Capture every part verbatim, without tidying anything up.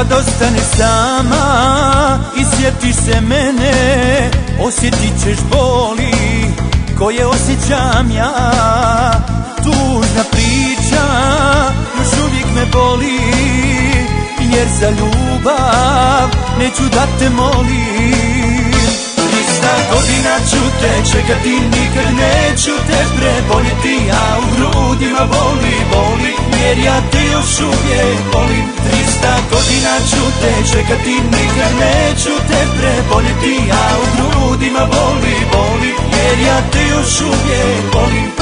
Kad ostaneš sama i sjetiš se mene, osjetit ćeš boli koje osjećam ja. Tužna priča još uvijek me boli, jer za ljubav neću da te molim. Trista godina ću te čekati, nikad neću te preboljeti, a u grudima boli, boli, jer ja te još uvijek volim. Trista godina ću te čekati, nikad neću te preboljeti, a u grudima boli, boli, jer ja te još uvijek volim.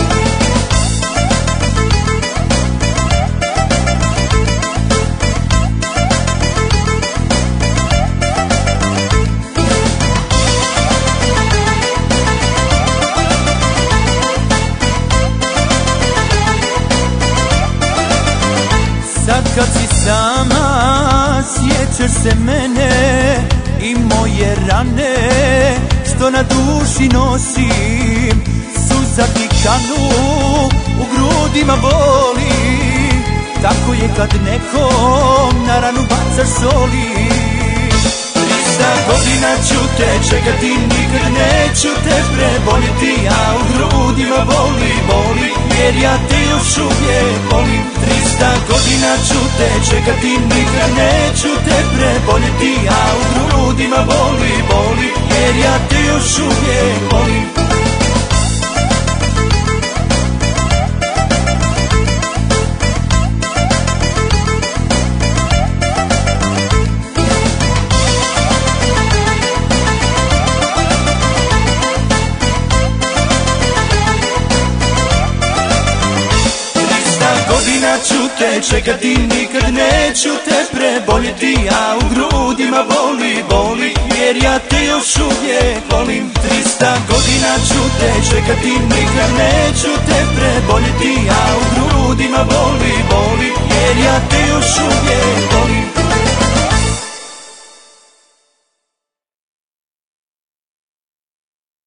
Sad kad si sama, sjećaš se mene i moje rane što na duši nosim. Suza ti kanu, u grudima boli, tako je kad nekom na ranu bacaš soli. Trista godina ću te čekati, nikad neću te preboljeti, a u grudima boli, boli, jer ja te još uvijek volim. Trista godina ću te čekati, nikad neću te preboljeti, a u grudima boli, boli, jer ja te još uvijek volim. Godina ću te čekati, nikad neću te preboljeti, a u grudima boli, boli, jer ja te još uvijek volim. Trista godina ću te čekati, nikad neću te preboljeti, a u grudima boli, boli, jer ja te još uvijek volim.